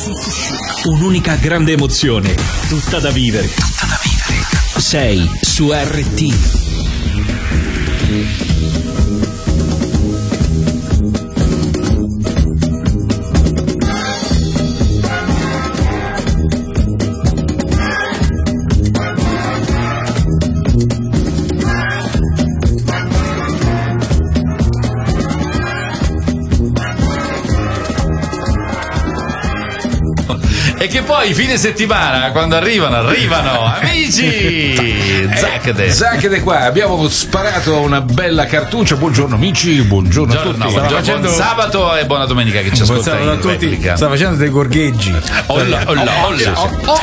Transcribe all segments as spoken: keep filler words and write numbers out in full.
Un'unica grande emozione, tutta da vivere. Tutta da vivere. Sei su R T. E che poi fine settimana, quando arrivano, arrivano, amici! Zacchede. Zacchede qua, abbiamo sparato una bella cartuccia. Buongiorno amici, buongiorno, buongiorno a tutti. no, buongiorno, facendo... buon sabato e buona domenica che ci ascoltano a tutti. Sta facendo dei gorgheggi. Olla, olla, olla.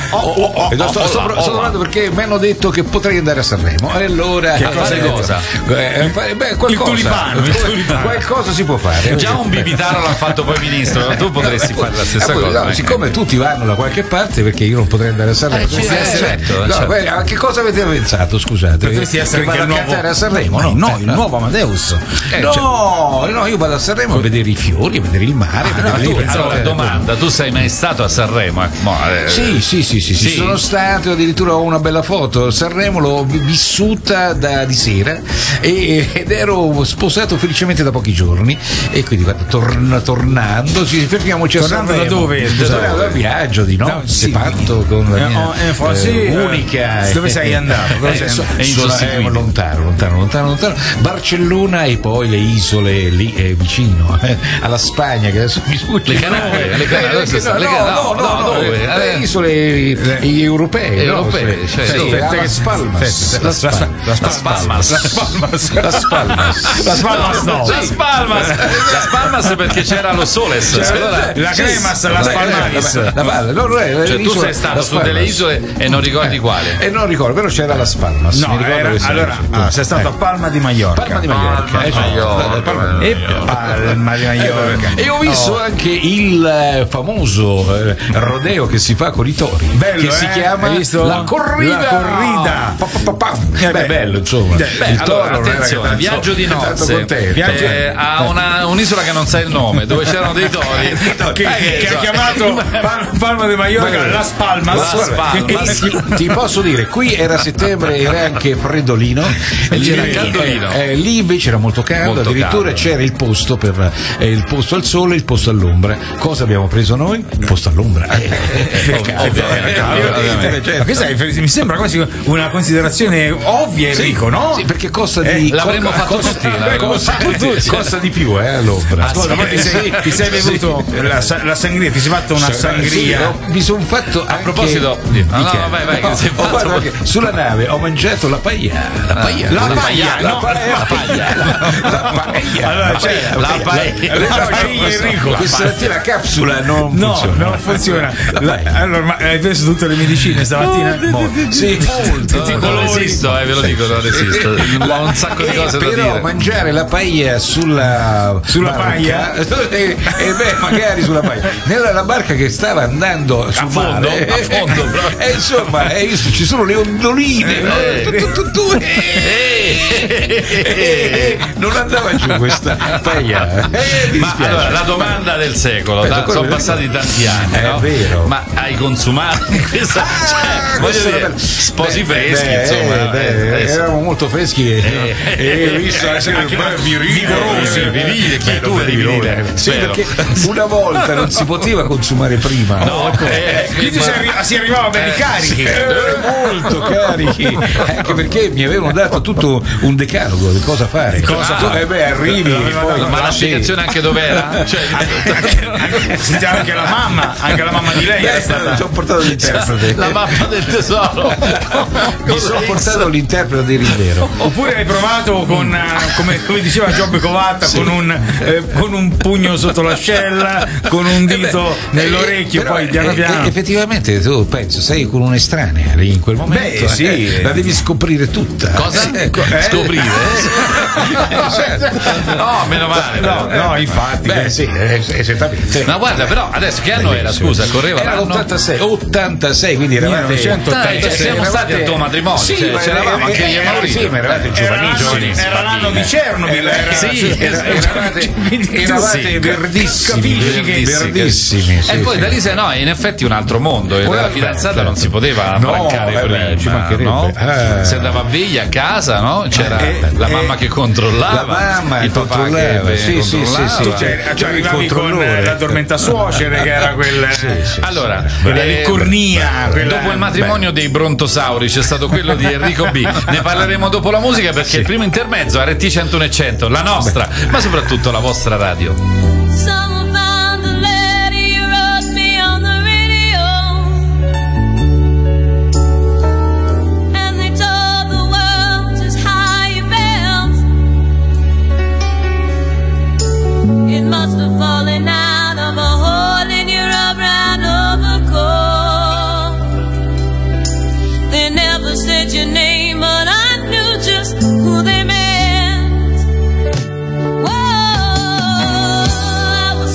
Sto parlando perché mi hanno detto che potrei andare a Sanremo. E allora che cosa? cosa? Eh, beh, qualcosa, il tulipano, il tulipano. Qualcosa si può fare. Già un bibitaro l'ha fatto poi ministro, tu potresti fare la stessa eh, cosa. No, siccome tutti vanno da qualche parte, perché io non potrei andare a Sanremo. Eh, certo, eh, certo, no, certo. Beh, a che cosa avete pensato? Scusate, potresti essere che vado a nuovo... cantare a Sanremo? No, No, no, eh, il no. nuovo Amadeus. Eh, no, cioè... no, io vado a Sanremo a vedere i fiori, a vedere il mare. Ah, a vedere no, tu, il... allora, domanda, tu sei mai stato a Sanremo? Eh? Mo, eh, Sì, sì, sì, sì, sì, sì. sono stato, addirittura ho una bella foto. Sanremo l'ho vissuta da, di sera e, ed ero sposato felicemente da pochi giorni. E quindi guarda, torna, tornando, ci fermiamoci a Tornando Sanremo. da dove? Tornando da viaggio di nozze, No, sì. fatto con la mia Eh, oh, eh, sì, eh, eh, unica. dove sei andato? Dove Eh, sei so- andato? È sono- insostituibile. eh, lontano, lontano, lontano, lontano. Barcellona e poi le isole lì eh, vicino eh, alla Spagna, che adesso mi sfugge. Le Canarie, le Canarie, Eh, dove che- sta? Le no, Canarie, no, no, no, no, dove? le- le Eh. isole eh, europee, Europee, no? cioè, Sì, sì. a Las Palmas. Las Las Las Palmas. Las Palmas. Las Palmas. Las Palmas no. Las Palmas. Las Palmas perché c'era lo Soles. Allora, La Cremas, Las Palmaris. La, la, la, no, no, eh, cioè, tu l'isola- sei stato Las su delle Palmas. isole e non ricordi quale? E non ricordo, però c'era Las Palmas. No, mi ricordo era, che allora c'era. ah, sei stato a Palma di Mallorca. Palma di Mallorca, Palma eh, di cioè, Mallorca. Palma- E Palma di Mallorca. E ho visto Oh. anche il eh, famoso eh, rodeo che si fa con i tori, Bello, che si eh? chiama Hai visto? la corrida. La corrida. Pa, pa, pa, pa. Eh, Beh, beh. bello, insomma. Beh, il allora, toro non era attenzione, che viaggio di tanto nozze contento. Viaggio- eh, a una, un'isola che non sa il nome, dove c'erano dei tori Che, che- che ha chiamato Pal- Palma di Mallorca Beh, Las Palmas. Las Palmas. Ti, ti posso dire, qui era settembre, era anche freddolino, E c'era lì, caldolino. eh, eh, lì invece era molto caldo, Molto addirittura caldo. c'era il posto per eh, il posto al sole e il posto all'ombra. Cosa abbiamo preso noi? Il posto all'ombra. Eh, eh, eh, ovviamente, ovviamente. Ma che sai, mi sembra quasi una considerazione ovvia, Enrico, no? Sì, perché costa Eh, di l'avremmo co- fatto costa, tutti, l'avremmo costa, fatto tutti. costa di più eh, all'ombra. Ascolta, poi ti sei, ti sei bevuto la, sa- la sangria, ti sei fatto una Sì, sangria. no, mi sono fatto A proposito, no, no, vai, vai, che sei ho fatto- fatto che sulla nave ho mangiato la paella, la paella, La la paella, la no, paella, la paella. la paella. Allora, c'è La paella. la paella, Enrico. Questa mattina la capsula non No, funziona. non funziona. La La- paella. allora, ma hai preso tutte le medicine stamattina? Sì, molto. No, non resisto, eh, ve lo dico, non resisto. Ho un sacco di cose da Però dire. mangiare la paella sulla Sulla barca, paella? e, e beh, magari sulla paella nella la barca che stava andando sul fondo, mare, a fondo, proprio. e insomma hai visto, ci sono le ondoline, no? Eh. Tu, tu, tu, tu, eh, eh, non andava giù questa paella, eh, mi Ma dispiace. allora, la domanda del secolo, Beh, da- quello sono è passati tanti anni, È no? vero. Ma hai consumato questa, cioè, voglio Questa dire, è bella. sposi Beh, freschi, beh, insomma, beh, eh, adesso. eravamo molto freschi e, e ho visto anche, anche virili, vigorosi, virili, chi tu eri virile? Sì, Vero. perché una volta non si poteva consumare prima. No, eh, Quindi ma- si, arri- si arrivava belli carichi. Eh, molto carichi, anche perché mi avevano dato tutto un decalogo di cosa fare. Cosa Tu, fare? eh beh, arrivi e poi ma la sì. spiegazione anche dov'era? Cioè, Senti, anche la mamma, anche la mamma di lei Beh, è stata. ci ho portato l'interprete. la mappa del tesoro. Mi sono portato l'interprete di Rivero. Oppure hai provato con, eh, come, come diceva Giobbe Covatta, con, un, eh, con un pugno sotto l'ascella, con un dito nell'orecchio, Eh, però, poi piano eh, piano. eh, effettivamente tu penso sei con un'estranea lì in quel momento. Beh, sì. eh, la devi scoprire tutta. Cosa? Eh, Scoprire? No, meno male. No, no, infatti. Beh, sì, eh, esattamente. Ma guarda, però adesso che anno era? Scusa, correva Era l'anno? l'ottantasei, ottantasei, quindi eravate millenovecentottantasei. Dai, siamo eravate- stati al tuo matrimonio, Sì, cioè, ma c'eravamo anche io e eh, Maurizio. Sì, ma eravate giovanissimi. giovanissimi. Era l'anno di Chernobyl. Era, Sì, Era- eravate Quindi tu eravate sì, verdissimi, capisci che- verdissimi. sì, E poi sì. da lì se no, in effetti un altro mondo. E Una- la fidanzata certo. non si poteva No, abbrancare vabbè, prima, ci mancherebbe. no? Eh. Si andava via a casa, no? C'era Eh, la eh, mamma che controllava, la mamma il papà controllava, che sì, sì, controllava. sì, sì, Cioè, Cioè, cioè, il arrivavi con controllore. la tormenta suocere che era quel Sì, sì, Allora, quella eh, di cornia, quella- dopo il matrimonio dei brontosauri c'è stato quello di Enrico B. Ne parleremo dopo la musica perché il primo intermezzo R T centuno e cento, la nostra, ma soprattutto la vostra radio. Someone found the letter you wrote me on the radio, and they told the world just how you felt. It must have fallen out of a hole in your brown overcoat. They never said your name, but I knew just who they meant. Whoa, I was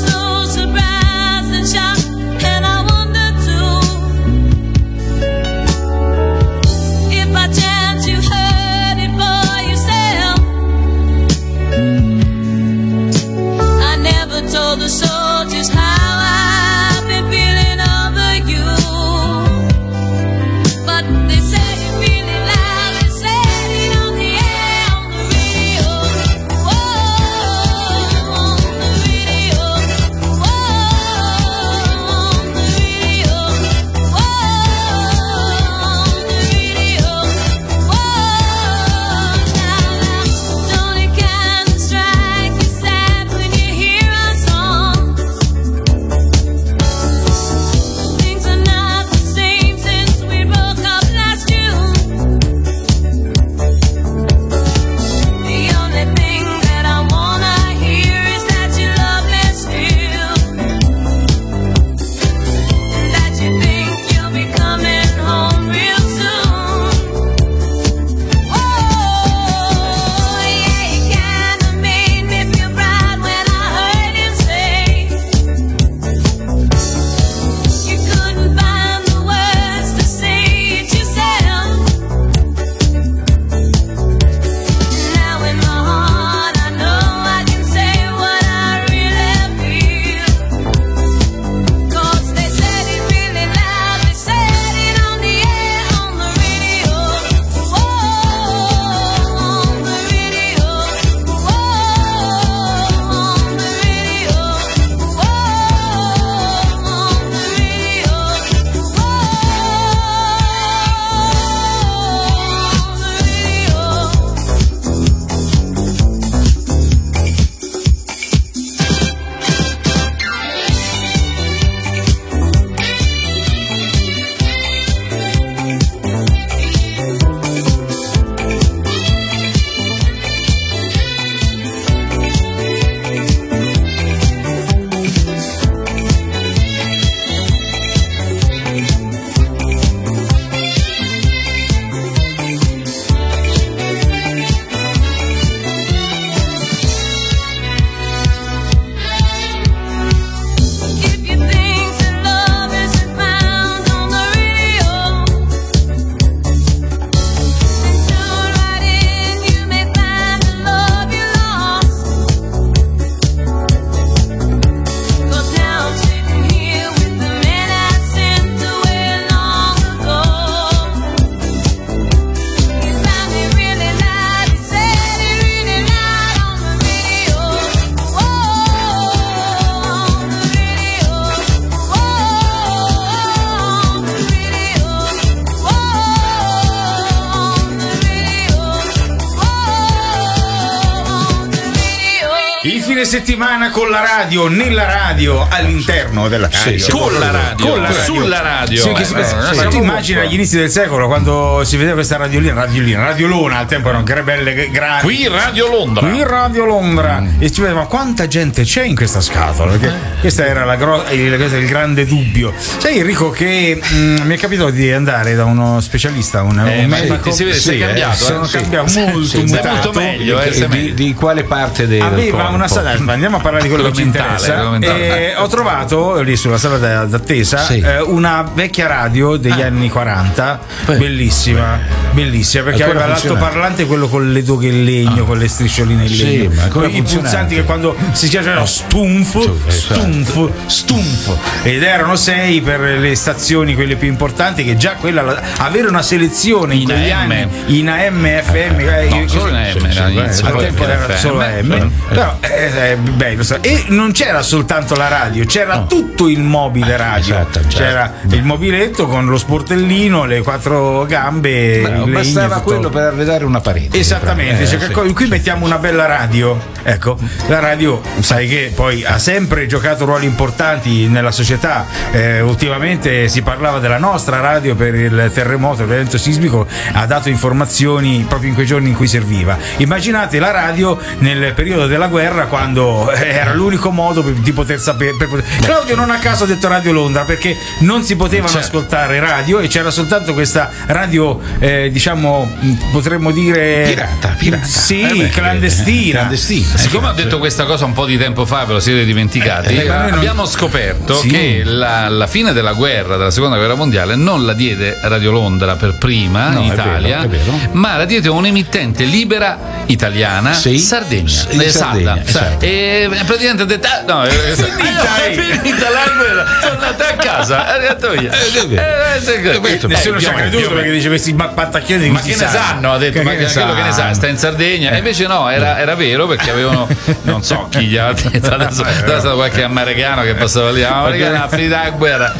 fine settimana con la radio, nella radio, all'interno della radio. Sì, con la radio, con la radio. sulla radio. Sì, che si pensa- Eh, ma sì. tu immagina agli inizi del secolo quando si vedeva questa radiolina, radiolina, radiolona, al tempo erano belle grandi. Qui Radio Londra. Qui Radio Londra e ci vedeva quanta gente c'è in questa scatola, perché questa era la gro- il, questo è il grande dubbio. Sai Enrico che mh, mi è capitato di andare da uno specialista, un, Eh, un ma medico. infatti si vede, sei cambiato, eh. sono Sì. cambiato molto, Sei mutato. molto meglio, eh, sei di, meglio. di quale parte del Aveva corpo? una sala, andiamo a parlare di quello che ci Quello mentale, interessa. quello mentale. E ho trovato lì sulla sala da- d'attesa Sì. eh, una vecchia radio degli anni quaranta, bellissima, bellissima, perché Ancora aveva funziona? l'altoparlante quello con le doghe in legno, con le striscioline in Sì, legno, ma ancora i funzionante. pulsanti che quando si chiamavano stumf, esatto. stumf, stumf, ed erano sei per le stazioni quelle più importanti, che già quella la- avere una selezione in, In quegli A M. anni in A M, F M, eh, No, io- solo in A M sì, era sì, all'inizio, al poi tempo era F M, solo A M, però eh, eh, bello, so. E non c'era soltanto la radio, c'era tutto il mobile radio, esatto, certo. c'era il mobiletto con lo sportellino, le quattro gambe, Bravo, il legno, bastava tutto. quello per arredare una parete. Esattamente, Eh, cioè, sì. qui qui mettiamo una bella radio. Ecco, la radio, sai che poi ha sempre giocato ruoli importanti nella società. Eh, ultimamente si parlava della nostra radio per il terremoto, l'evento sismico, ha dato informazioni proprio in quei giorni in cui serviva. Immaginate la radio nel periodo della guerra, quando era l'unico modo per- di poter sapere. per poter- Claudio non a caso ha detto Radio Londra perché non si potevano Certo. ascoltare radio e c'era soltanto questa radio, eh, diciamo, mh, potremmo dire Pirata, pirata. sì, Eh beh, clandestina. clandestina. Siccome ho detto questa cosa un po' di tempo fa, ve lo siete dimenticati, Eh, ma noi non- abbiamo scoperto Sì. che la, la fine della guerra, della seconda guerra mondiale, non la diede Radio Londra per prima No, in è Italia, vero, è vero. ma la diede un'emittente libera italiana, Sì. Sardegna, Sì, eh, Sardegna, Sadda. esatto. E praticamente ha detto: ah, no, è finita, è finita la guerra, tornate a casa, è detto via. è vero. Eh, eh, eh, Nessuno eh, ci ha più o meno, creduto più o perché meno. dice questi ma- pattacchioni di Ma cui che si ne sa. sanno? Ha detto, Che ma ne che, quello che ne sa, sanno? sta in Sardegna. E invece no, era, era vero perché avevano, non so chi gli ha detto, adesso era stato qualche americano che passava lì, ah, americano ha finito la guerra.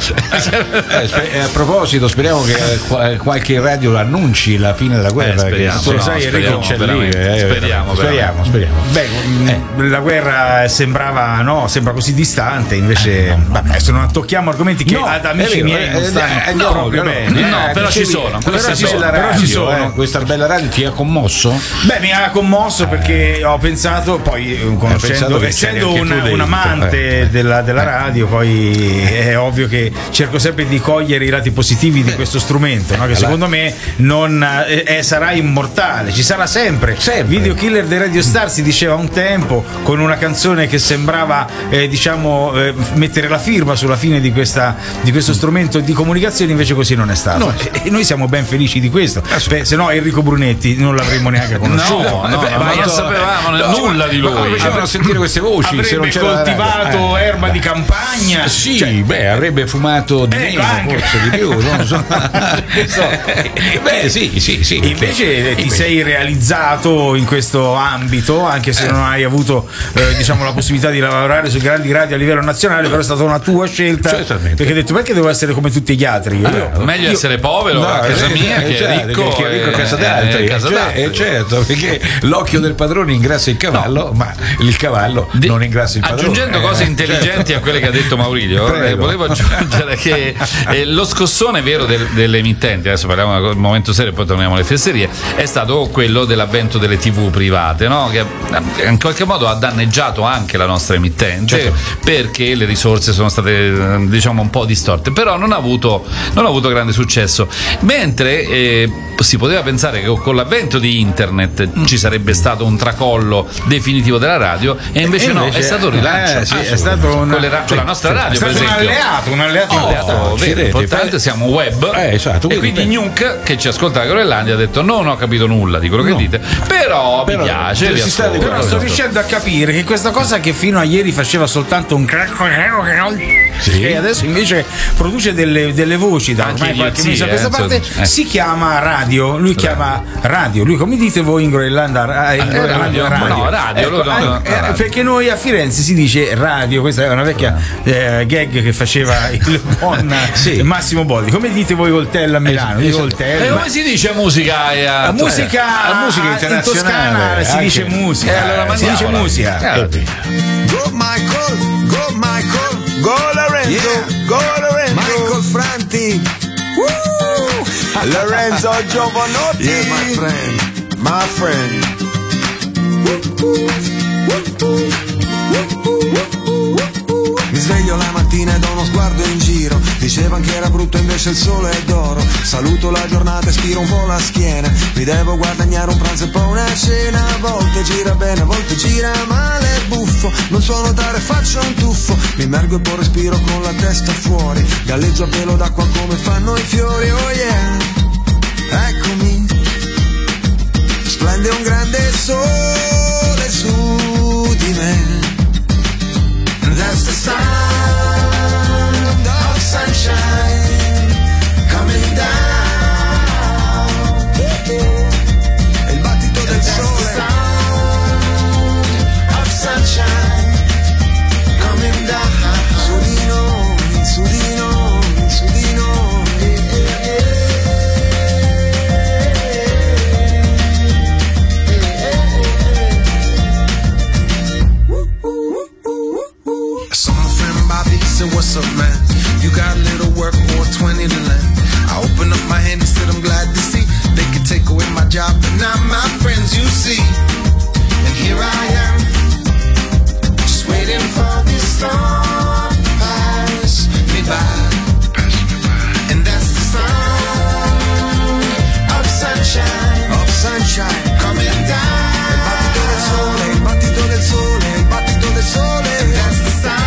Eh, spe- eh, a proposito, speriamo che eh, qua- eh, qualche radio annunci la fine della guerra. Eh, speriamo, che tu lo no, sai, speriamo, Enrico, c'è lì, veramente. eh, Speriamo, speriamo, speriamo. Beh, mh, la guerra sembrava no, sembra così distante, invece vabbè, adesso non tocchiamo argomenti che No, ad amici è vero, miei non eh, stanno eh, no, proprio no, bene. no, eh, però ci dicevi- sono, però queste ci sono, sono, però ci sono. eh, questa bella radio ti ha commosso? Beh, mi ha commosso perché ho pensato, poi eh, conoscendo, pensato che essendo c'eri anche un, tu dentro, un amante eh. della, della radio, poi è ovvio che cerco sempre di cogliere i lati positivi di questo strumento, no? Che secondo me non eh, eh, sarà immortale, ci sarà sempre. Sempre. Video Killer dei Radio Star si diceva un tempo, con una canzone che sembrava eh, diciamo eh, mettere la firma sulla fine di, questa, di questo strumento di comunicazione, invece così non è stato. No. E, e noi siamo ben felici di questo. Beh, se no Enrico Brunetti non l'avremmo neanche conosciuto. No, no, beh, no, ma ma non io- sapevamo no, nulla di ma lui. come facevano a sentire queste voci se non Avrebbe c'era la radio? coltivato Eh. erba di campagna. Sì, Cioè, beh, avrebbe fumato di Ecco, meno, anche. forse di più, non so. Beh, sì, sì, sì. invece ti sei realizzato in questo ambito, anche se non hai avuto eh, diciamo la possibilità di lavorare su grandi radio a livello nazionale, però è stata una tua scelta. Certamente. Perché hai detto perché devo essere come tutti gli altri? Io, io- Meglio io- essere povero No, a casa eh, mia eh, che certo, ricco, che ricco a casa eh, d'altri, eh, casa cioè, d'altri. eh, certo, perché l'occhio del padrone ingrassa il cavallo, ma il cavallo Di- non ingrassa il padrone. Aggiungendo cose Eh, intelligenti a quelle che ha detto Maurizio, Prego. eh, volevo aggiungere che eh, lo scossone vero del- delle emittenti, adesso parliamo del momento serio e poi torniamo alle fesserie, è stato quello dell'avvento delle tivù private, no? Che eh, in qualche modo ha danneggiato anche la nostra emittente, Certo. perché le risorse sono state eh, diciamo un po' distorte, però non ha avuto, non ha avuto grande successo, mentre eh, si poteva pensare che con l'avvento di internet ci sarebbe stato un tracollo definitivo della radio, e invece, E no, invece- è stato un rilancio. eh, sì, è Assolutamente. stato un- con, le ra- con la nostra È radio, per stato un esempio. alleato, un alleato Oh, importante. vero, accidenti, importante, fai- siamo web, Eh, esatto, e quindi- quindi Nuke, che ci ascolta da Groenlandia, ha detto non ho capito nulla di quello che No. dite, però, Però mi piace, vi si sta ascolto. Però sto riuscendo a capire che questa cosa che fino a ieri faceva soltanto un crack, Sì. e adesso invece produce, produce delle, delle voci da Anche ormai qualche idiozie, mese a questa eh, parte, insomma, eh. si chiama Radio, lui chiama Radio, lui come dite voi in Groenlandia? Eh, in Groenlandia, radio, no, radio, Ecco, no, no, eh, no, eh, radio. perché noi a Firenze si dice radio, questa è una vecchia eh, gag che faceva il buon Sì. Massimo Bodi. Come dite voi Voltella a Milano? Io E Voltella. come si dice musica? eh, La cioè, musica, la musica in internazionale, Toscana si anche. dice musica. Eh, allora si dice mandiamola. musica. Eh, Go Michael, go Michael, go Lorenzo, go Lorenzo, Michael Franti, Woo! Lorenzo Giovanotti, yeah, my friend, my friend. Mi sveglio la mattina e do uno sguardo in giro. Dicevano che era brutto invece il sole è d'oro. Saluto la giornata e stiro un po' la schiena. Mi devo guadagnare un pranzo e poi una cena. A volte gira bene, a volte gira male, è buffo. Non so nuotare, faccio un tuffo. Mi immergo e poi respiro con la testa fuori. Galleggio a velo d'acqua come fanno i fiori. Oh yeah, eccomi. Splende un grande sole su di me. That's the sound of sunshine coming down. Il battito del sole. That's the sound of sunshine coming down. Su di noi, su di noi, su di noi. What's up, man? You got a little work or twenty to lend. I open up my hand and said I'm glad to see they could take away my job, but not my friends, you see. And here I am, just waiting for this storm to pass me by. And that's the sound of sunshine, of sunshine coming down. Il battito del sole, il battito del sole, il battito del sole. And that's the sound.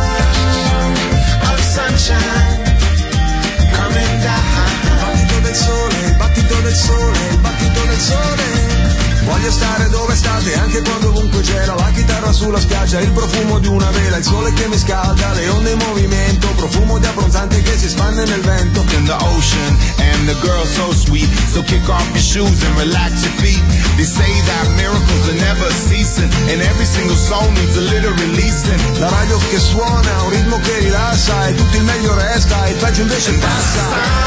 Sunshine coming down. Il battito del sole, il battito del sole, il battito del sole. Voglio stare dove state anche quando ovunque c'era la chitarra sulla spiaggia, il profumo di una vela, il sole che mi scalda, le onde in movimento, profumo di abbronzante che si espande nel vento. In the ocean and the girl so sweet, so kick off your shoes and relax your feet. They say that miracles are never ceasing and every single song needs a little releasing. La radio che suona, un ritmo che rilassa e tutto il meglio resta, il peggio invece passa.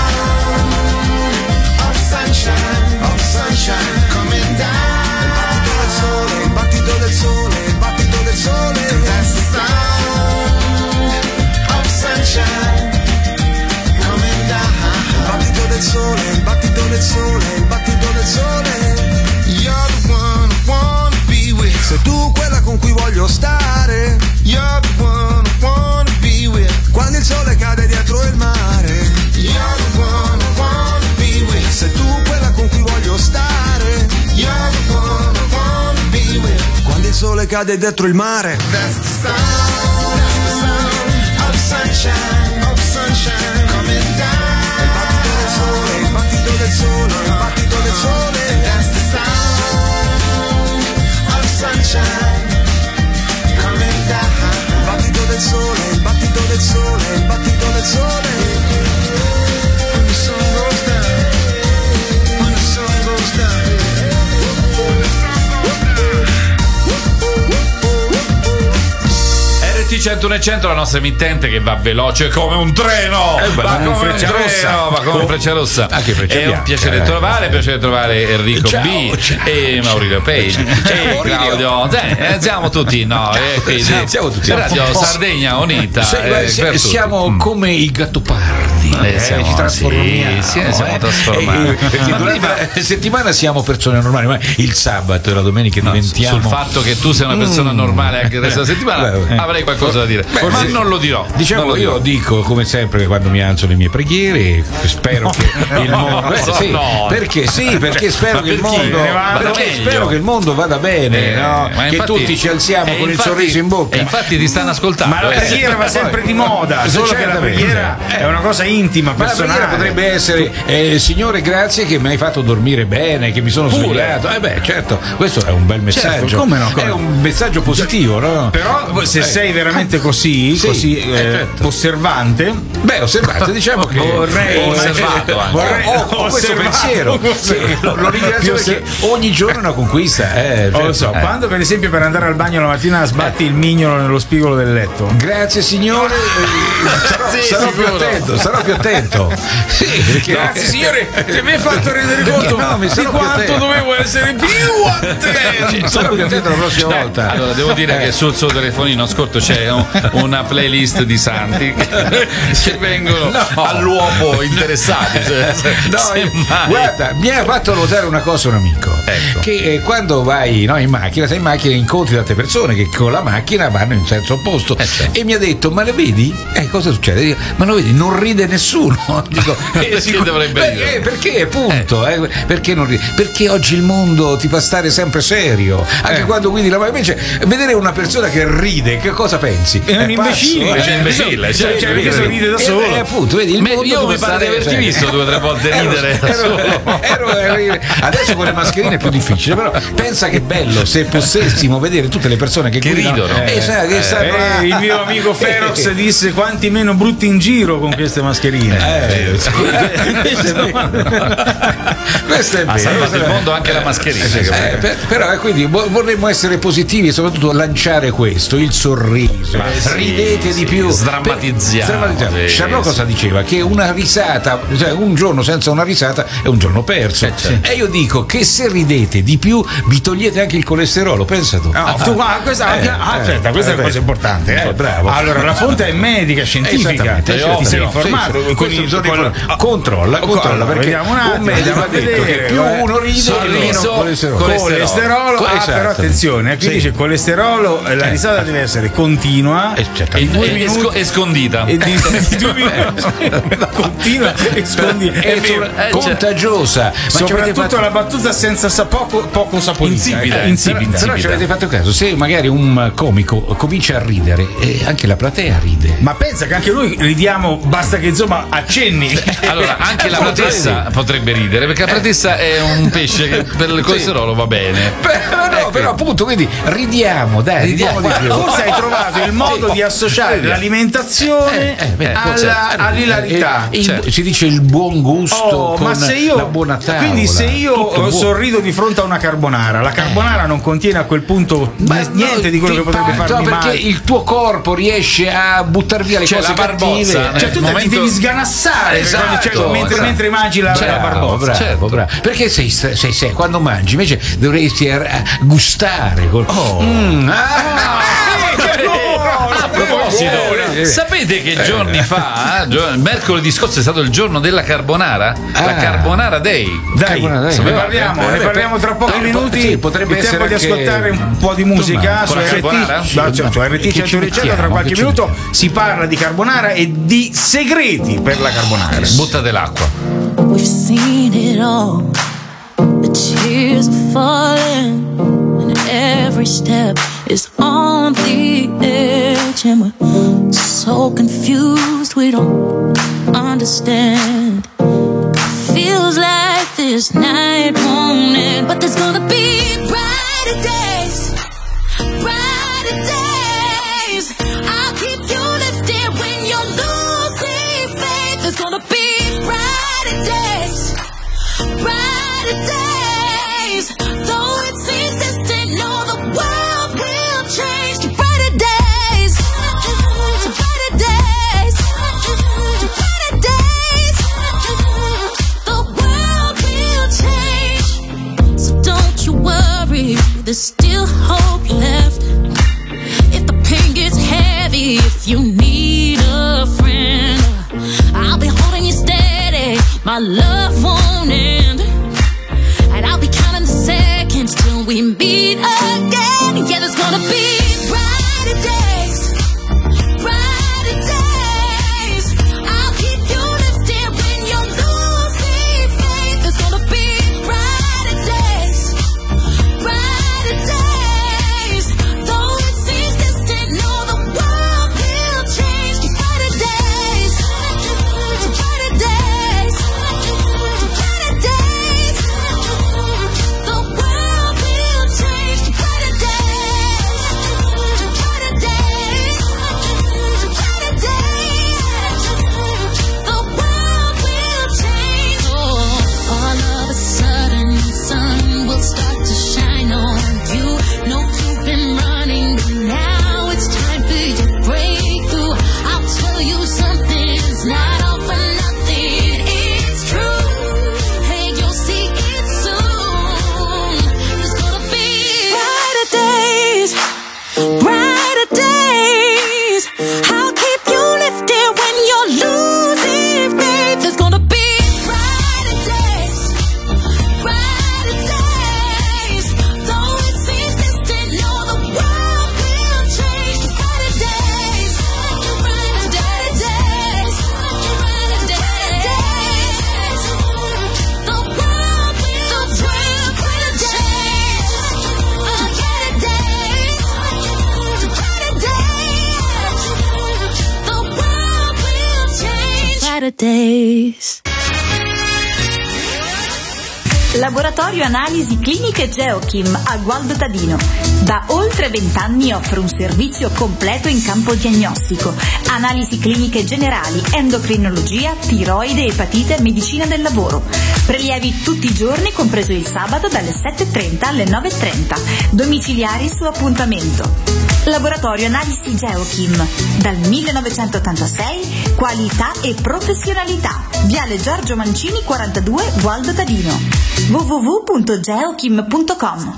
Of sunshine, of sunshine coming down. Il battito del sole, il battito del sole, il battito del sole. That's the sound of sunshine coming down. Il battito del sole, il battito del sole, il battito del sole. You're the one I wanna be with. Sei tu quella con cui voglio stare. You're the one I wanna be with. Quando il sole cade dietro il mare. You're the one I wanna be with. Sei tu quella con cui voglio stare. You're the one I wanna be with. Quando il sole cade dietro il mare. That's the sound, that's the sound of sunshine, of sunshine coming down. Il battito del sole, il battito del sole, il battito del sole. That's the sound of sunshine coming down. Il battito del sole, il battito del sole, il battito del sole. When the sun goes down, when the sun goes down. R T centouno e cento, la nostra emittente che va veloce come un treno, Eh, va va come un Freccia treno, Rossa. va come un Freccia Rossa. Anche Freccia È un Bianca. piacere trovare, piacere trovare Enrico Ciao, B ciao. e Maurizio Page e Claudio. Eh, siamo tutti, no, eh, qui, Siamo- siamo tutti. Radio Un po'. Sardegna Unita. Sì, eh, si- per tutti. siamo Mm. come i Gattopardi, Eh, eh, siamo- ci trasformiamo. sì, sì, siamo eh. trasformati. Eh, perché Ma durante prima- la settimana siamo persone normali, ma il sabato e la domenica No, diventiamo. sul fatto che tu sei una persona normale anche il resto della settimana Beh, beh. avrei qualcosa da dire, Beh, ma forse- non lo dirò. Diciamo, non lo dirò. io dico come sempre che quando mi alzo le mie preghiere, spero che il mondo. no, eh, sì, no. perché sì, perché spero Ma che il perché? mondo. Ne va perché meglio. spero che il mondo vada bene, Eh, no? ma Che infatti- tutti ci alziamo eh, con infatti- il sorriso in bocca. E infatti ti stanno ascoltando. Ma la eh. preghiera va sempre di moda, Sì, solo che la certamente. preghiera è una cosa intima. intima, Ma la preghiera personale. potrebbe essere eh, Signore, grazie che mi hai fatto dormire bene, che mi sono Pure. svegliato. Eh beh, certo, questo è un bel messaggio. Certo, come no, come È no. un messaggio positivo, no? Però se Eh. sei veramente così, Sì, così eh, eh, certo. osservante, Beh, osservate, diciamo che Vorrei- ho osservato anche. vorrei- ho- ho questo Osservato. pensiero. Sì, lo, lo ringrazio Più perché ogni giorno è una conquista. Eh, oh, lo certo. so, Eh. quando per esempio per andare al bagno la mattina sbatti il mignolo nello spigolo del letto. Grazie signore, eh, sarò, Sì, sarò più sicuro. attento, sarò più attento. Sì, perché- Grazie signore, che mi hai fatto rendere Perché conto no, mi di sarò più quanto attento. dovevo essere più attento. sarò più attento la prossima Beh, volta. allora devo dire che sul suo telefonino scorto c'è un- una playlist di santi che, che vengono all'uopo interessati. Se, se, No, semmai. guarda, mi ha fatto notare una cosa un amico. Ecco. Che eh, quando vai no, in macchina, sei in macchina, incontri tante persone che con la macchina vanno in senso opposto. Eh, certo. E mi ha detto: ma le vedi? Eh, cosa succede? Dico, ma lo vedi? Non ride nessuno. Dico, Perché sicur- dovrebbe perché, ridere? perché, punto. eh, perché non ride? Perché oggi il mondo ti fa stare sempre serio. Anche Eh. quando guidi la macchina. Invece, vedere una persona che ride, che cosa pensi? È un imbecille, pazzo, è un imbecille, Cioè, cioè, perché perché ride da eh, solo. eh, appunto, vedi, il Me- mondo io dove mi pare di stare averti serio. visto due o tre volte ridere da Ero- solo. ero- ero- adesso con le mascherine è più difficile, però pensa che bello se potessimo vedere tutte le persone che, Che guidano, ridono. eh, sai, che stanno là. Eh, il mio amico Ferox disse quanti meno brutti in giro con queste mascherine. Eh, sì. Questo è vero. Questo è Ha vero. salvato il mondo anche la mascherina. Eh, per- però eh, quindi vo- vorremmo essere positivi e soprattutto lanciare questo, il sorriso. Ma sì, Ridete di sì, più. sdrammatizziamo, Per- sdrammatizziamo. sì, Charlot cosa sì. diceva? Che una risata, cioè un giorno senza una risata è un giorno perso. Eh, certo. E io dico che se ridete di più vi togliete anche il colesterolo, pensa tu. No, tu, ah, questa, Eh, ah, eh, aspetta, questa è eh, una cosa importante. Eh. eh, bravo. Allora, la fonte è medica, scientifica. Esattamente, Ti è ovvio. sei Sì, informato. sì, Con questo il- bisogna con- informare. controlla, controlla allora, perché vediamo un attimo, un medico andiamo ha a detto vedere, che più eh. uno ride Sorriso, meno colesterolo. Colesterolo, ah, Esatto. però attenzione, qui Sì. dice colesterolo, eh, la risata deve essere continua Eh, certo. E, due e- e minuti- sco- e scondita. e di, di due minuti continua e scondita. È È vero. eh, contagiosa. Ma ci avete Soprattutto fatto- la battuta senza sa- poco, poco saporita. Insipida, eh, insipida. Però ci avete fatto caso, se magari un comico comincia a ridere, eh, anche la platea ride. Ma pensa che anche noi ridiamo, basta che insomma accenni. Allora, anche la platessa potrebbe ridere, perché la platessa è un pesce che per il colesterolo va bene. Però, no, però appunto, quindi ridiamo, dai, ridiamo, di più. Forse hai trovato il modo di associare l'alimentazione Eh, eh, beh, alla, certo. all'ilarità. Eh, il- Certo. si dice il buon gusto Oh, con ma se io, la buona tavola. quindi se io Tutto eh, buono. sorrido di fronte a una carbonara, la carbonara non contiene a quel punto Ma n- niente no, di quello ti che potrebbe parto farmi perché male. il tuo corpo riesce a buttare via le Cioè, cose la barbozza, cattive. Cioè, tu nel ti momento- devi sganassare Esatto, cioè, mentre, esatto. mentre mangi la, la Bravo, barbozza. bravo, certo. bravo. Perché sei, sei, sei- quando mangi invece dovresti eh, gustare col... Mm, ah, A proposito, Eh, eh. sapete che giorni fa, gio- mercoledì scorso è stato il giorno della carbonara? La Ah. Carbonara Day. Dai, Carbonara, dai. ne Beh, parliamo, beh, ne beh, parliamo tra pochi beh, minuti. sì, potrebbe il tempo essere di anche- ascoltare un po' di musica su con la carbonara? R T, no, cioè, su R T Che ci cento eccetera. Tra mettiamo, qualche che ci minuto si parla di carbonara e di segreti per la carbonara. Buttate l'acqua. We've seen it all. The tears are falling, and every step is on the edge, and we're so confused we don't understand. Feels like this night won't end, but there's gonna be brighter days, brighter days. I'll keep you lifted when you're losing faith. There's gonna be brighter days, brighter days. Though it seems distant, no, the world will change to brighter days, to brighter days, to brighter days. The world will change. So don't you worry, there's still hope left. If the pain gets heavy, if you need a friend, I'll be holding you steady. My love won't end, and I'll be counting the seconds till we meet again. Yeah, there's gonna be brighter days, brighter days. I'll keep you lifted when you're losing faith. There's gonna be brighter days, brighter days. Though it seems distant, no, the world will change to brighter days, to brighter Saturdays. Laboratorio Analisi Cliniche Geochim a Gualdo Tadino. Da oltre vent'anni offre un servizio completo in campo diagnostico, analisi cliniche generali, endocrinologia, tiroide, epatite, medicina del lavoro. Prelievi tutti i giorni, compreso il sabato dalle sette e trenta alle nove e trenta. Domiciliari su appuntamento. Laboratorio Analisi Geochim. Dal millenovecentottantasei, qualità e professionalità. Viale Giorgio Mancini quarantadue, Gualdo Tadino. w w w punto geochim punto com.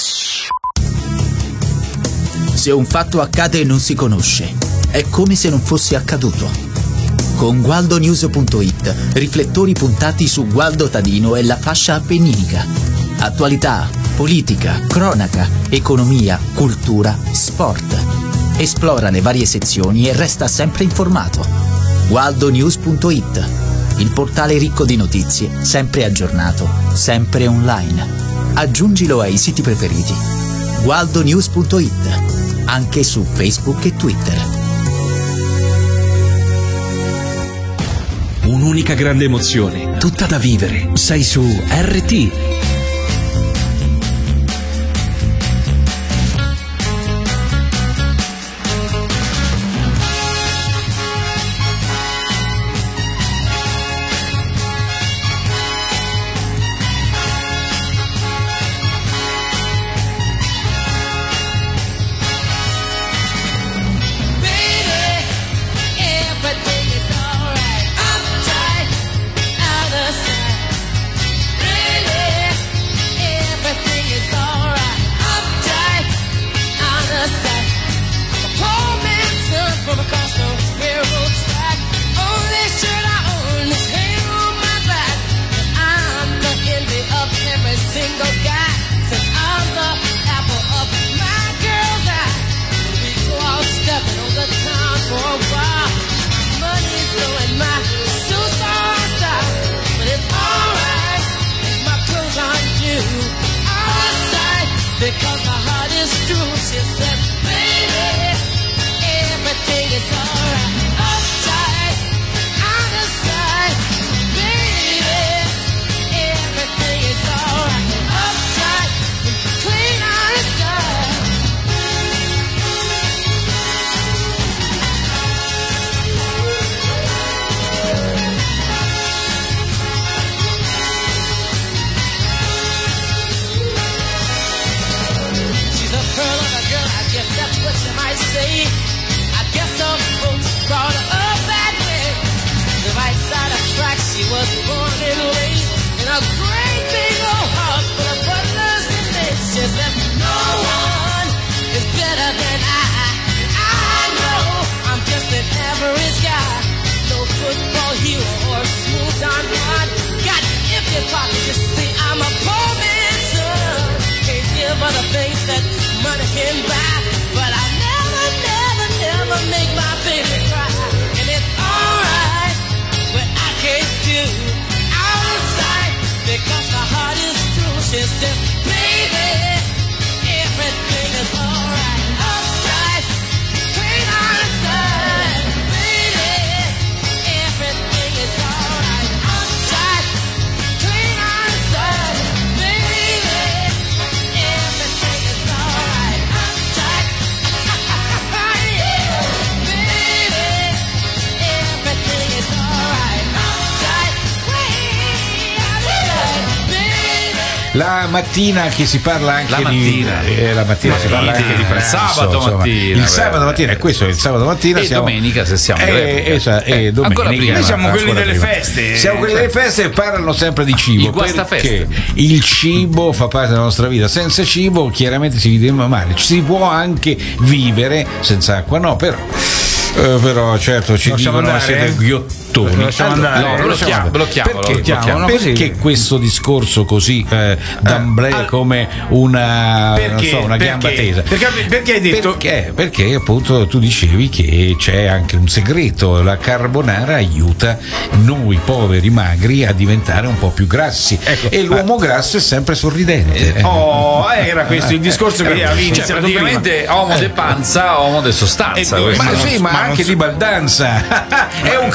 Se un fatto accade e non si conosce, è come se non fosse accaduto. Con gualdonews punto it, riflettori puntati su Gualdo Tadino e la fascia appenninica. Attualità, politica, cronaca, economia, cultura, sport. Esplora le varie sezioni e resta sempre informato. gualdonews punto it, il portale ricco di notizie, sempre aggiornato, sempre online. Aggiungilo ai siti preferiti. gualdonews punto it, anche su Facebook e Twitter. Un'unica grande emozione, tutta da vivere. Sei su R T. Because my heart is true, she said, baby, everything is alright. Uptight, out of sight, baby, everything is alright. Uptight, clean out of sight. That's what you might say. I guess some folks brought her up that way. The right side of tracks, she was born and raised in a great big old house full of butlers and maids. She said, no one is better than I. I know I'm just an average guy. No football hero or smooth Don Juan. Got empty pockets, you see, I'm a poor man's son. Can't give other things that money can buy. But I never, never, never make my baby cry. And it's alright when I can't do out of sight. Because my heart is true. She says, baby, everything is alright. Uptight, clean out of sight. Baby, everything is alright. Uptight, clean out of sight. Baby, everything is alright. Uptight. La mattina che si parla anche La mattina. di eh, la mattina si parla anche di pranzo, sabato insomma. mattina, il sabato beh. mattina, e questo è il sabato mattina, E siamo, domenica se siamo in eh, replica. esatto, Eh, e domenica, ancora prima. Noi siamo quelli ancora delle prima. feste. Siamo quelli delle feste e parlano sempre di cibo. I guastafeste. Perché il cibo fa parte della nostra vita. Senza cibo chiaramente si vive male. Ci si può anche vivere senza acqua, no, però eh, però certo ci Lasciamo dicono andare, siete eh? ghiottoni. Lasciamo andare. No, blocchiamo, blocchiamo, Perché, blocchiamo. perché questo discorso così eh, d'amblè ah, come una, non Perché? so, una gamba Perché? tesa? Perché, perché hai detto Perché? Perché appunto tu dicevi che c'è anche un segreto, la carbonara aiuta noi poveri magri a diventare un po' più grassi, Ecco, e l'uomo grasso è sempre sorridente. oh, era questo il discorso che avevi Cioè, iniziato praticamente homo de panza, homo de sostanza. Eh, questo, Ma no? sì, ma, ma non anche so- di baldanza. È un creativo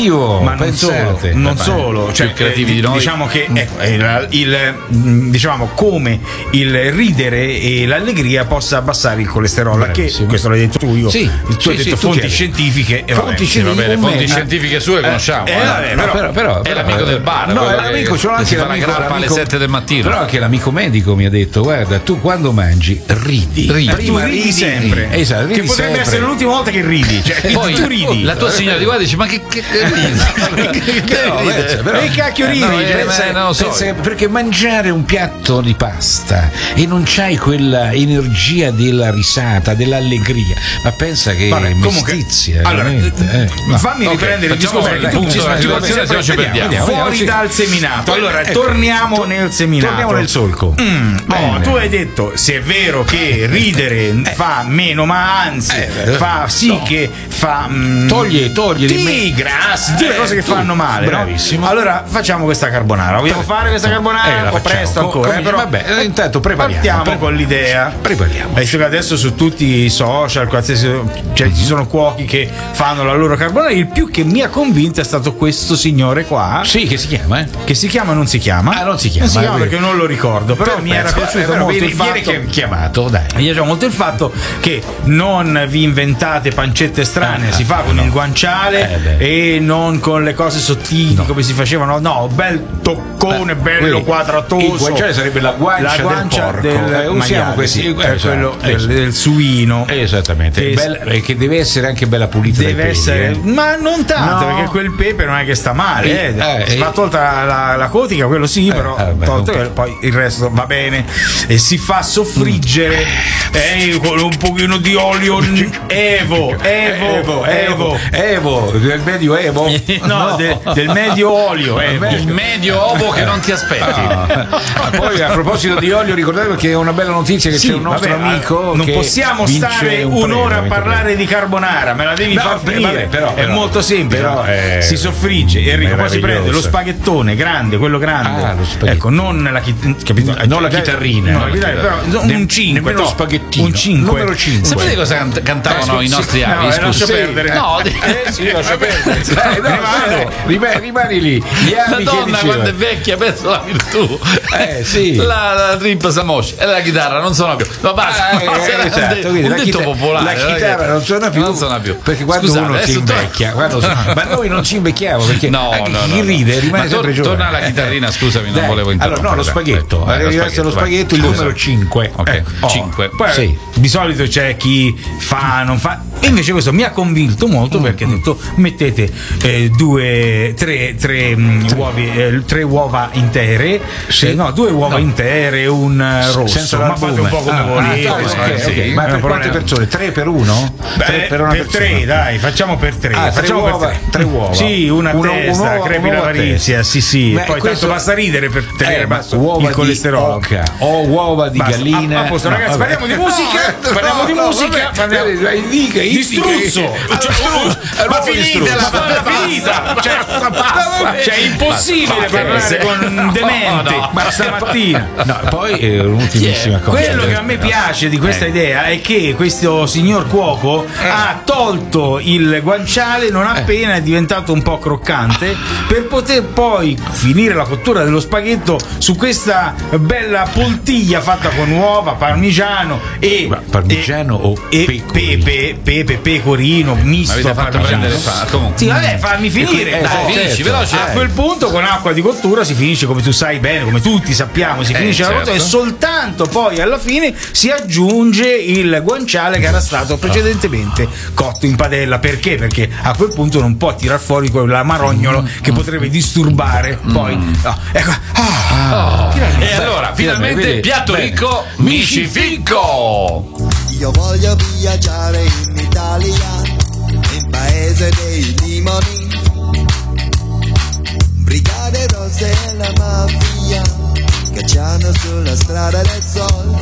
creativo, ma non pensate. solo, non Vabbè, solo, cioè, più creativi eh, di noi. diciamo che ecco, il, il- mm, diciamo come il ridere e l'allegria possa abbassare il colesterolo, che Bravissimo. questo l'hai detto tu, io Sì, tu sì, hai detto sì, tu fonti chi hai- scientifiche e Fonti vabbè, scientifiche. Va bene, un fonti me- scientifiche sue conosciamo. eh, eh. vabbè, No, però- però, però, è l'amico del bar, no, quello è l'amico, che- ce l'ho che anche si fa la l'amico, grappa alle l'amico- sette del mattino. Però anche l'amico medico mi ha detto: guarda, tu quando mangi ridi. Ridi. tu Prima ridi sempre, Esatto, che ridi potrebbe sempre. essere l'ultima volta che ridi, cioè, Poi tu ridi. la tua signora di qua dice: ma che, che, che ridi? Che No, ride? pensa, però- E cacchio ridi, Eh, no, eh, Pensa- eh, non lo so. pensa che- perché mangiare un piatto di pasta e non c'hai quella energia della risata, dell'allegria, ma pensa che Vabbè, comunque, mistizia, allora, veramente, eh. No. fammi Ok, riprendere il facciamo discorso il perché tu punto ci della stai- situazione, sempre- se no ci vediamo, perdiamo. vediamo, fuori Sì. dal seminato. Allora, Ecco, torniamo to- nel seminato. Torniamo nel solco. Mm, oh, Bene. tu hai detto se è vero che ridere fa meno, ma anzi Eh, fa sì no. che fa mm, Toglie- toglie di sì, me- grassi, tutte le Eh, cose che tu- fanno male, no? bravissimo. Allora facciamo questa carbonara. Vogliamo fare questa Eh, carbonara? la Un po' facciamo. presto Co- ancora, come- eh, però vabbè, eh, intanto prepariamo. Partiamo Pre- con l'idea. Prepariamo. Hai visto che adesso su tutti i social, qualsiasi, cioè, ci sono cuochi che fanno la loro carbonara. Il più che mi ha convinto è stato questo signore qua, Sì, che si chiama, eh? che si chiama non si chiama. Ah, non si chiama, Non si chiama è vero. perché non lo ricordo, però mi era Pensa, piaciuto eh, però molto viene, il fatto. viene chiamato, dai. Mi piace molto il fatto che non vi inventate pancette strane, Ah, si fa con no. il guanciale Eh, beh. e non con le cose sottili come si facevano. No, bel toccone, Eh, bello quelli- quadratoso. il guanciale sarebbe la guancia La guancia del porco. del Eh, usiamo maiale, questi- sì, eh, eh, esatto, quello del, esatto. del suino. Esattamente, Che- bella- eh, che deve essere anche bella pulita dai Deve peli, essere, eh. ma non tanto, No. perché quel pepe non è che sta male. Eh. Eh, Si eh, fa tolta la, la cotica, quello sì, però eh, vabbè, tolto un po'. quello, poi il resto va bene. E si fa soffriggere eh, con un pochino di olio n- Evo, Evo, Evo, Evo, Evo, del medio Evo. No, de- del medio olio. Evo. Il medio ovo che non ti aspetti. Ah, poi a proposito di olio, ricordatevi che è una bella notizia che Sì, c'è un nostro vabbè, amico. non che possiamo vince stare un un'ora a premio, parlare di carbonara, me la devi No, far vabbè, finire. vabbè, però- è però- molto semplice. però è si soffrigge Enrico, poi si prende lo meraviglioso. spaghettone grande, quello grande. Ah, lo spaghetto. Ecco, non la, chi- capito? Non la chitarrina. No, la chitarrina, però un Nem- cinque, nemmeno lo spaghettino. un cinque. Numero cinque. Sapete cosa cant- cantavano Eh, i sì, nostri sì, avi? no, eh, Scusa. lascia Sì. perdere. No, di- Eh sì, lascia perdere. Dai, no, Rimane. rimani, rimani lì. Gli la anni che donna diceva. quando è vecchia pensa la virtù. Eh, sì. La, la trippa Samosh e la chitarra non suona più. Ma basta, Ah, eh, era un esatto, de- quindi un la detto chita- popolare. la non è chitarra che- non suona più, non suona più. perché quando Scusate, uno si adesso to- invecchia quando si- ma noi non ci invecchiamo perché No, anche no, chi no, ride no. rimane Ma sempre tor- giovane. torna alla chitarrina, scusami, non Dai, volevo interrompere. allora no, lo spaghetto, Vai, arriva lo vai. spaghetto, il Scusa. numero cinque. Ok, Ecco. Oh. cinque. Poi, Sì. di solito c'è chi fa, non fa. E invece questo mi ha convinto molto perché ha detto mettete eh, due, tre, tre, mh, uovi, eh, tre uova intere, Sì. eh, no, due uova No. intere, un eh, rosso. Senza ma l'albume. fate un po' come Ah, volete. ah, ok, eh, ok, sì, ok. Ma non per è un quante problema. persone? Tre per uno? Beh, Tre per, una persona. tre, dai, facciamo per tre. Ah, tre facciamo uova, per tre. tre uova. Sì, una Uno- testa, un'uova- crepi un'uova a l'avarizia, testa. sì, sì. Beh, Poi questo- tanto basta ridere per tenere Eh, ma basso uova il colesterolo. di oca o uova di Basta. gallina. A, a posto, No, ragazzi, vabbè. parliamo di musica. No, parliamo di no, musica. vabbè. parliamo- Eh, dai, dica, di indica. struzzo. Cioè, Eh, ma non di finitela, struzzo. ma finita. Cioè, cioè, è impossibile parlare con un demente No, no. ma stamattina. No, poi eh, un'ultimissima cosa. Quello che a me piace di questa idea è che questo signor cuoco ha tolto il guanciale non appena è diventato un po' croccante per poter poi finire la cottura dello spaghetto su questa bella poltiglia fatta con uova, parmigiano e Ma parmigiano o e pecorino? pepe, pepe, pecorino misto Avete fatto parmigiano. prendere fa- comunque. Sì, vabbè, fammi finire. Eh, dai. Finisci, certo. veloce. A quel punto con acqua di cottura si finisce, come tu sai bene, come tutti sappiamo, si Eh, finisce la certo. cottura e soltanto poi alla fine si aggiunge il guanciale che era stato precedentemente cotto in padella. Perché? Perché a quel punto non può tirar fuori quell'amarognolo che potrebbe disturbare poi. No, ecco. Ah, finalmente. E allora, finalmente, vedi, piatto bene. ricco, micificco. Io voglio viaggiare in Italia, nel paese dei limoni, brigate rosse e la mafia che c'hanno sulla strada del sol,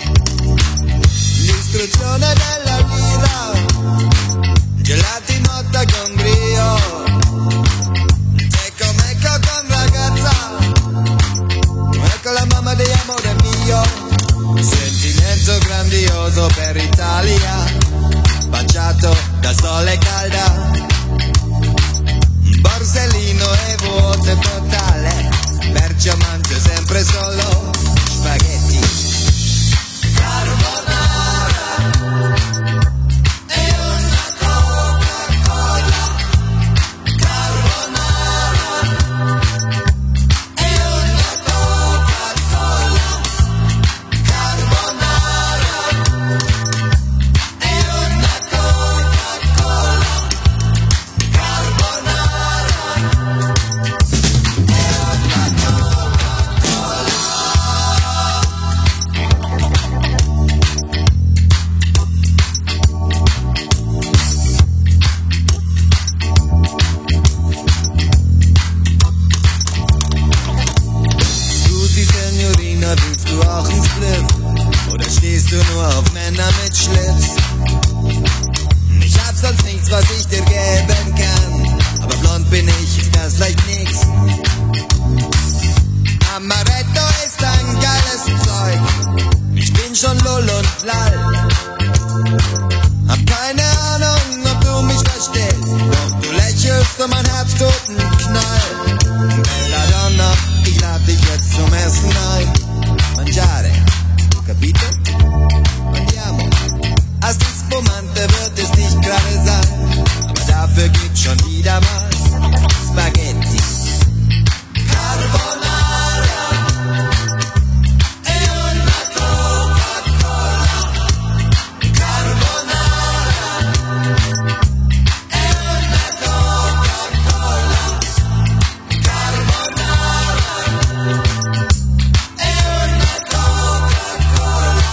l'istruzione della birra, gelati motta con brio, secco mecco con ragazza, ecco la mamma di amore mio. Sentimento grandioso per Italia, baciato da sole calda, echt nix. Amaretto ist ein geiles Zeug. Ich bin schon lull und lall. Hab keine Ahnung, ob du mich verstehst. Doch du lächelst und mein Herz tut einen Knall. Belladonna, ich lad dich jetzt zum Essen ein. Mangiare, capito? Andiamo. Als die Spumante wird es nicht gerade sein. Aber dafür gibt's schon wieder mal Spaghetti. Carbonara e una Coca-Cola. Carbonara e una Coca-Cola. Carbonara e una Coca-Cola.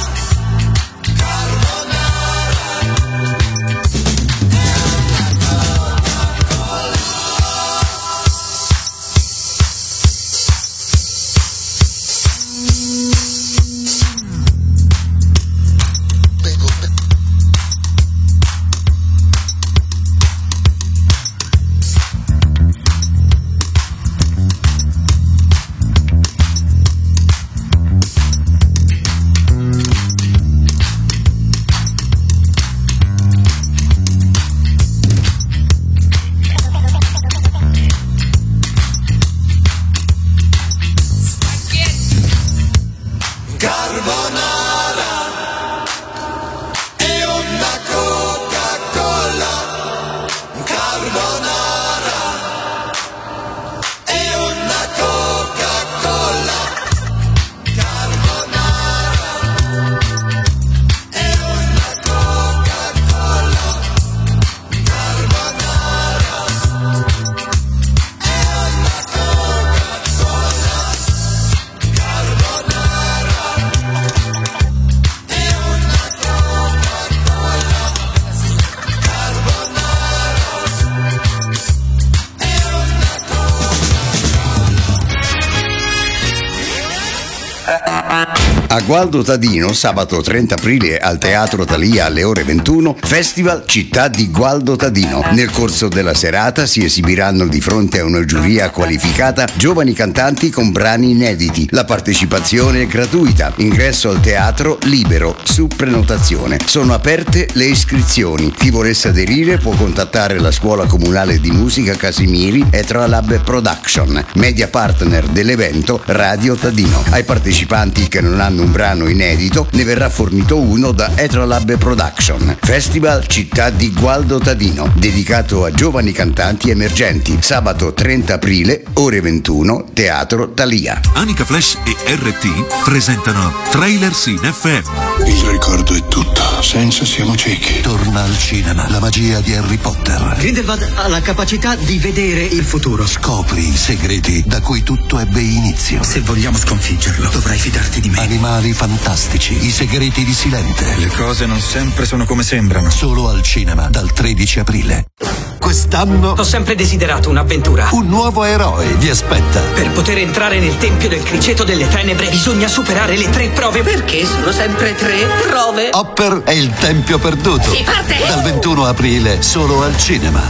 A Gualdo Tadino, sabato trenta aprile al Teatro Thalia alle ore ventuno, Festival Città di Gualdo Tadino. Nel corso della serata si esibiranno di fronte a una giuria qualificata giovani cantanti con brani inediti. La partecipazione è gratuita, ingresso al teatro libero, su prenotazione. Sono aperte le iscrizioni. Chi volesse aderire può contattare la Scuola Comunale di Musica Casimiri Etralab Production, media partner dell'evento Radio Tadino. Ai partecipanti che non hanno un brano inedito ne verrà fornito uno da Etralab Production. Festival Città di Gualdo Tadino, dedicato a giovani cantanti emergenti. Sabato trenta aprile, ore ventuno, Teatro Thalia. Anica Flash e R T presentano Trailers in F M. Il ricordo è tutto, senza siamo ciechi. Torna al cinema la magia di Harry Potter. Grindelwald ha la capacità di vedere il futuro. Scopri i segreti da cui tutto ebbe inizio. Se vogliamo sconfiggerlo, dovrai fidarti di me. Animali fantastici, i segreti di Silente. Le cose non sempre sono come sembrano. Solo al cinema dal tredici aprile. Quest'anno ho sempre desiderato un'avventura. Un nuovo eroe vi aspetta. Per poter entrare nel tempio del criceto delle tenebre bisogna superare le tre prove. Perché sono sempre tre prove? Hopper è il tempio perduto. Si parte! Dal ventuno aprile solo al cinema.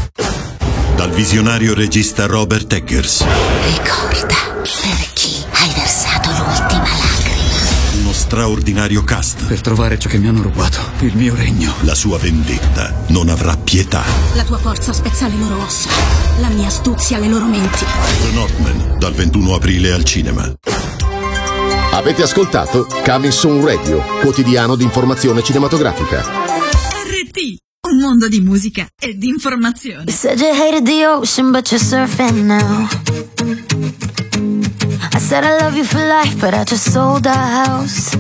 Dal visionario regista Robert Eggers. Ricorda per chi hai versato l'ultima lacrima. Uno straordinario cast. Per trovare ciò che mi hanno rubato, il mio regno. La sua vendetta non avrà pietà. La tua forza spezza le loro ossa, la mia astuzia le loro menti. The Northman, dal ventuno aprile al cinema. Avete ascoltato Coming Soon Radio, quotidiano di informazione cinematografica. R T, un mondo di musica e di informazione. You said you hated the ocean, but you're surfing now. I said I love you for life, but I just sold our house.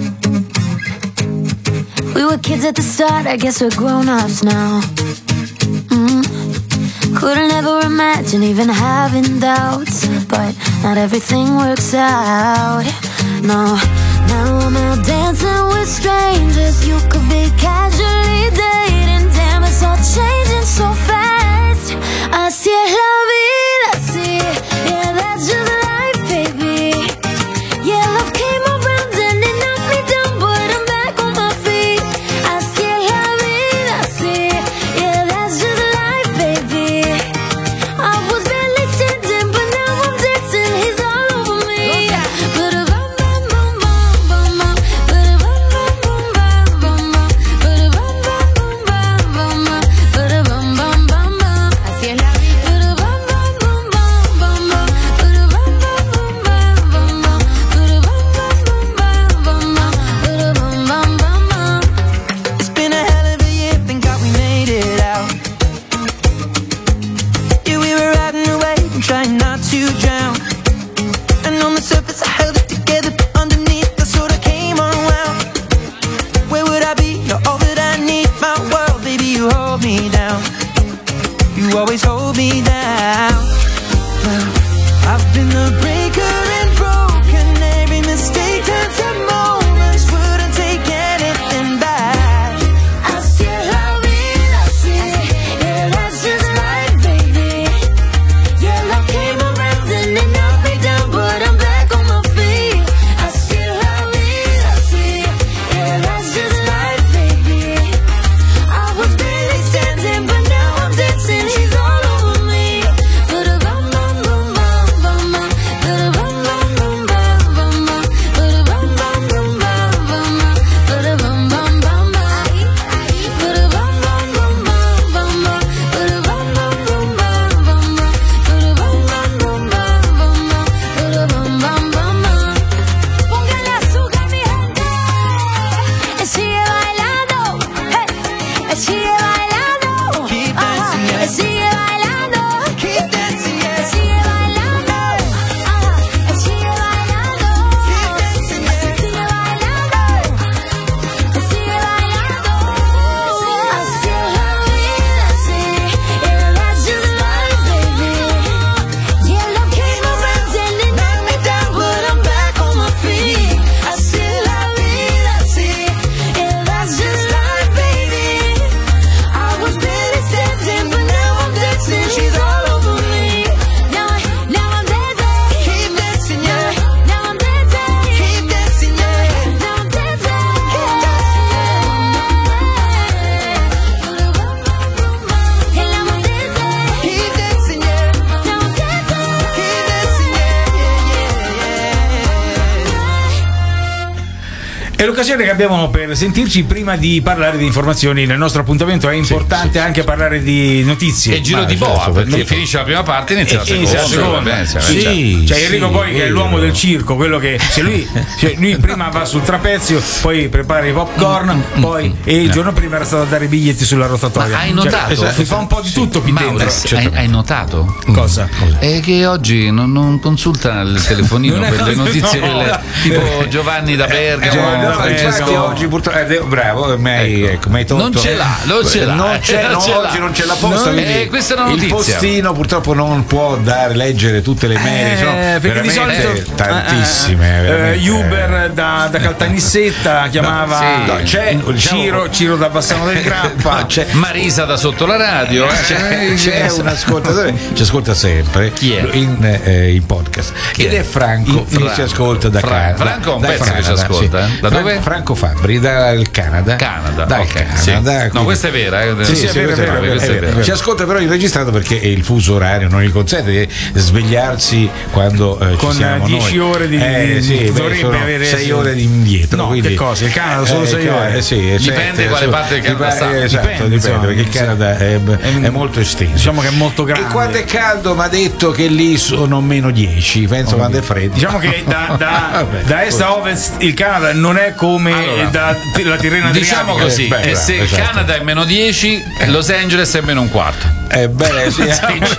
We were kids at the start, I guess we're grown-ups now. Mm. Couldn't ever imagine even having doubts, but not everything works out. No, now I'm out dancing with strangers. You could be casually dating. Damn, it's all changing so fast. Así es la vida, sí. Yeah, that's just life, baby. Yeah, love came around and it knocked me down, but I'm back on my feet. Así es la vida, sí. Yeah, that's just life, baby. I was barely standing, but now to drown. And on the surface I held it together, but underneath I sort of came unwound. Where would I be? You're all that I need. My world, baby, you hold me down. You always hold me down. Well, I've been the breaker and broken. Every mistake turns to moments. Wouldn't take anything back. I still love it, I see. Yeah, that's just life, baby. Your love came around and it knocked me down, but I'm back on my feet. I still love it, I see. Yeah, that's just life, baby. I was barely standing, but now I'm dancing. She's all over me. But a bum bum bum bum bum bum. But a bum bum bum bum bum bum. But a bum bum bum bum bum bum. But a bum bum bum bum. But a bum bum bum bum bum bum. But a bum bum bum bum bum bum. But a bum bum bum bum bum bum. But a bum bum bum bum. Póngale azúcar, mi gente. Y sigue bailando. Hey. Y sigue bailando. Keep dancing, yeah. Y sigue bailando. Keep dancing, yeah. Y sigue bailando. Ajá. Y sigue bailando. Keep dancing, yeah. Y sigue bailando. Y sigue bailando. I still love it, I see. Yeah, that's just life, baby. Yeah, love came around and it knocked me down, but I'm back on my feet. I still love it, I see. Yeah, that's just life, baby. I was barely standing, but now I'm dancing. She's all over me. Now, I, now I'm dancing. Keep dancing, yeah. Now I'm dancing. Keep dancing, yeah. Now I'm dancing. Keep dancing, yeah. And now I'm dancing. Keep dancing, yeah. Now I'm dancing. Keep dancing, È l'occasione che abbiamo per sentirci prima di parlare di informazioni. Nel nostro appuntamento è importante anche parlare di notizie. E giro Ma di certo, boa, perché perché- finisce la prima parte e inizia la E- seconda. inizia la seconda. Vabbè, cioè, Sì, cioè, c'è Enrico sì, poi che è l'uomo del circo, quello che se lui, cioè lui prima va sul trapezio, poi prepara i popcorn, poi e il giorno prima era stato a dare i biglietti sulla rotatoria. Ma hai Cioè, notato? esatto, fa un po' di tutto qui dentro. Maurice, hai, hai notato? Cosa? È che oggi non, non consulta il telefonino Non è- per le notizie, no. quelle, tipo Giovanni da Bergamo. Giovanni da No, infatti Bergamo. oggi purtroppo eh, bravo, mi hai, ecco, mi hai tolto. Non ce l'ha, non ce l'ha, Non c'è, non no, ce l'ha. oggi non c'è la posta. No, quindi eh, questa è una il notizia. postino purtroppo non può dare leggere tutte le mail, sono perché di veramente solito tantissime. eh, veramente. Uber da, da Caltanissetta chiamava No, sì. c'è, diciamo- Ciro, Ciro da Bassano del Grappa. No, c'è, Marisa da sotto la radio. eh. c'è, c'è un ascoltatore, ci ascolta sempre Chi è? in, eh, in podcast Chi ed è? è Franco, In- che Fra- ci ascolta da Fra- Canada. Franco è un da pezzo che ci Canada, ascolta, sì. eh? Da Fran- dove? Franco Fabri dal Canada. Canada, Dal ok, Canada. sì. No, quindi- questa è vera, eh. Sì, Sì, sì, è vero, questa è vero, è vera, questa è è vera. vera. Ci ascolta però in registrato perché il fuso orario non gli consente di svegliarsi quando eh, Con ci siamo dieci noi. ore di- eh, di- sì, beh, dovrebbe sono avere- sei ore di indietro. No, quindi- che cosa? Il Canada solo sei eh, ore? eh, sì, Dipende sette, quale su- parte del Canada sta. dipende, esatto, Dipende, dipende, insomma, perché il sì. Canada è, è molto esteso. Diciamo che è molto grande. E quando è caldo mi ha detto che lì sono meno dieci, penso quando è freddo. Diciamo che da, da- Vabbè, da est a ovest il Canada non è come Allora, da la Tirrena Diciamo Adriatica. così, Eh, beh, che se il esatto. Canada è meno dieci, Los Angeles è meno un quarto. Eh, beh, sì,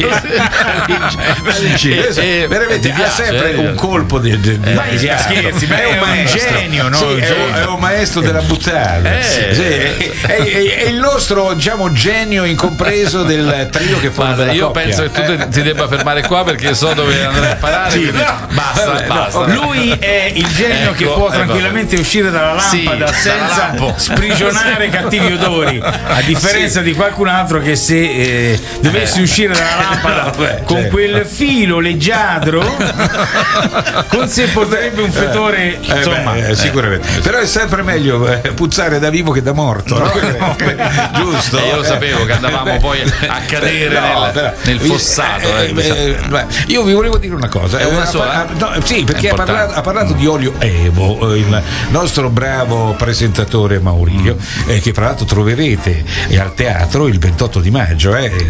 E- e- veramente ti ha piace, sempre eh? un colpo di, di, di- Ma di piano. scherzi, ma è un maestro. genio, no? Sì, Un è, genio. un, è un maestro della buttata. Eh. Sì, è, è- è- è il nostro, diciamo, genio incompreso del trio che forma Guarda, la io coppia. penso che tu ti- ti debba fermare qua perché so dove andare a parare. Sì, quindi no. basta, Vabbè, no, basta. Lui è il genio che Ecco, può ecco. tranquillamente uscire dalla Sì, lampada dalla senza lampo. sprigionare cattivi odori, a differenza Sì. di qualcun altro che se eh, dovessi Eh. uscire dalla lampada Vabbè, con certo. quel filo leggiadro con sé porterebbe un fetore, Eh, insomma, beh, eh, sicuramente. Però è sempre meglio eh, puzzare da vivo che da morto, no? Giusto? E io lo sapevo che andavamo Eh, poi a cadere no, nel- però- nel fossato, eh, eh, eh, diciamo. eh, beh, io vi volevo dire una cosa. È una Eh, sola? ha- no, sì, perché È ha parlato, importante. ha parlato di Olio Evo, eh, il nostro bravo presentatore Maurilio, Mm. eh, che fra l'altro troverete eh, al teatro il ventotto di maggio, eh,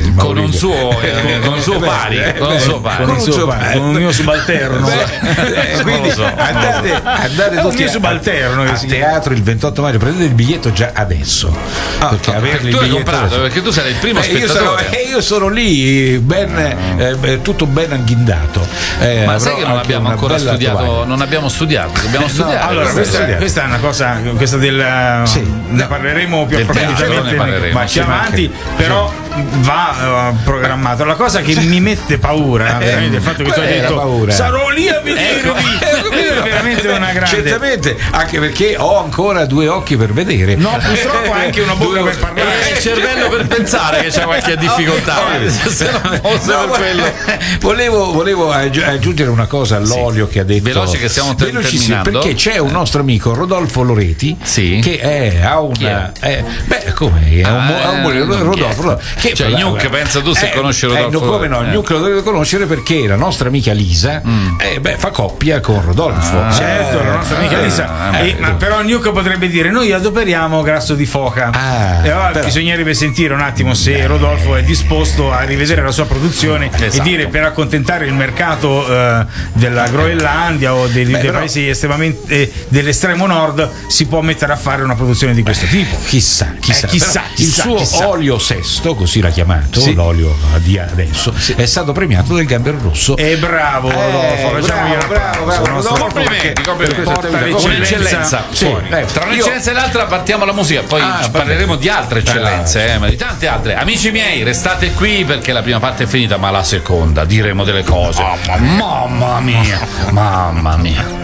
con un suo eh, con un suo pari, eh, con un suo pari, con un suo pari, con un mio subalterno. Eh, quindi so, andate, andate È un tutti mio a, subalterno che a si teatro il ventotto maggio, prendete il biglietto già adesso, perché averli il tu hai biglietto comprato adesso- perché tu sarai il primo Beh, io, sono, spettatore. eh, io sono lì ben, eh, beh, tutto ben agghindato. Eh, Ma avrò sai che non anche abbiamo una ancora bella studiato, tovaglia. non abbiamo studiato, dobbiamo No, studiare. Allora, Dobbiamo questa, studiare. questa è una cosa, questa del Sì. ne parleremo più Del teatro approfonditamente ne parleremo, ma sì, più avanti, però va eh, programmato. La cosa che mi mette paura, veramente, il fatto che tu Qual hai è la detto paura? sarò lì a vedervi, è veramente una grande. Certamente, anche perché ho ancora due occhi per vedere. No, purtroppo anche una bocca per parlare. E il cervello per pensare che c'è qualche difficoltà. Se non fosse No, per quello. volevo, volevo aggi- aggiungere una cosa all'olio che ha detto. Veloce che stiamo ter- Velocissimo, terminando. perché c'è un nostro amico Rodolfo Loreti Sì. che è, ha Chi è? una. eh, beh, come? È un, Ah, è un- non Rodolfo. chi è? Che, Cioè, Gnuc, pensa tu se conosci Rodolfo Eh, no, come no, Loreti. Gnuc lo deve conoscere perché la nostra amica Lisa eh, beh, fa coppia con Rodolfo. Ah, Certo, la nostra amica Ah, Lisa. eh, E- ma però Nuke potrebbe dire: noi adoperiamo Grasso di Foca. Ah, e allora però- bisognerebbe sentire un attimo se Rodolfo è disposto a rivedere la sua produzione e Esatto. dire per accontentare il mercato eh, della Groenlandia o dei, dei però- paesi estremamente eh, dell'estremo nord si può mettere a fare una produzione di questo tipo. Chissà, chissà, Eh, chissà, Però chissà, il suo chissà. olio sesto, così l'ha chiamato, Sì. l'olio di adesso, è stato premiato del Gambero Rosso. E bravo Rodolfo, facciamogli un bravo, bravo, applauso. bravo, Il nostro- Rodolfo, Complimenti, perché- complimenti. per questa Porta attività. Un'eccellenza. Sì, Fuori. eh, Tra io- un'eccellenza e l'altra partiamo alla musica, poi Ah, ci vabbè. parleremo di altre eccellenze, eh, ma di tante altre. Amici miei, restate qui perché la prima parte è finita, ma la seconda diremo delle cose. Mamma mia, mamma mia.